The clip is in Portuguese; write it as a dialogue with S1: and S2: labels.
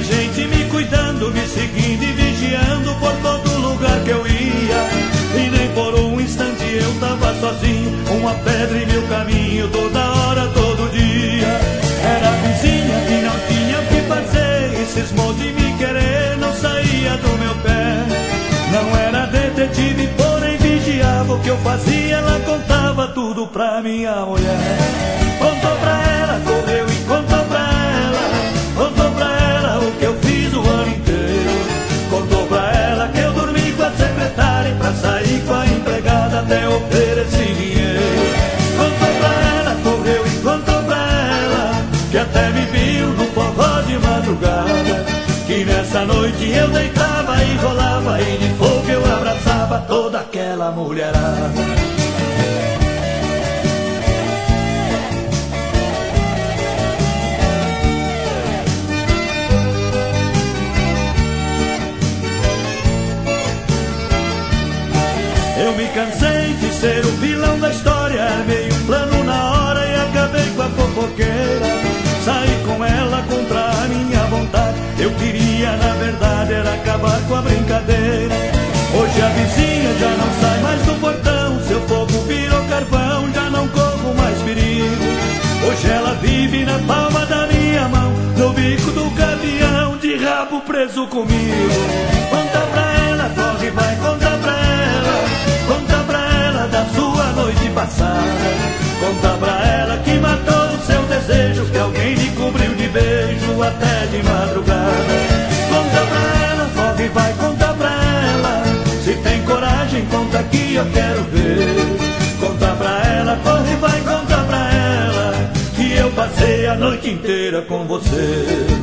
S1: gente me cuidando, me seguindo e vigiando por todo lugar que eu ia. E nem por um instante eu tava sozinho, uma pedra em meu caminho, toda hora, todo dia. Era a vizinha que não tinha o que fazer e cismou de me querer, não saía do meu pé. Não era detetive, porém vigiava o que eu fazia, ela contava tudo pra minha mulher. Contou pra ela, correu e contou pra ela, contou pra ela o que eu fiz o ano inteiro. Contou pra ela que eu dormi com a secretária, pra sair com a empregada até ofereci dinheiro. Contou pra ela, correu e contou pra ela, que até me viu no forró de madrugada, que nessa noite eu deitava e rolava e de fogo eu abraçava toda aquela mulherada. Eu me cansei de ser o vilão da história, armei um plano na hora e acabei com a fofoqueira. Saí com ela contra a minha vontade, eu queria na verdade era acabar com a brincadeira. Hoje a vizinha já não sai mais do portão, seu fogo virou carvão, já não corro mais perigo. Hoje ela vive na palma da minha mão, no bico do gavião, de rabo preso comigo. Conta pra ela, corre, vai, conta pra ela, conta pra ela da sua noite passada. Conta pra ela que matou o seu desejo, que alguém lhe cobriu de beijo até de madrugada. Conta pra ela, corre, vai, conta pra ela, se tem coragem, conta que eu quero ver. Conta pra ela, corre, vai, conta pra ela, que eu passei a noite inteira com você.